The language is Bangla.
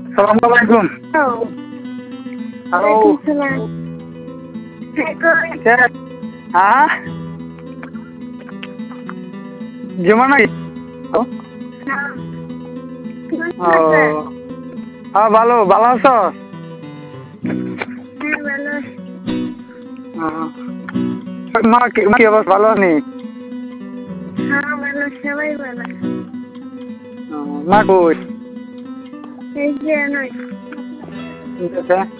আসসালামু আলাইকুম। হ্যালো। হ্যাঁ জুমা নাকি? ও হ্যাঁ ভালো ভালো আছো? মা কি অবস্থা, ভালো নেই? মা কই? এই যে নয় ঠিক আছে।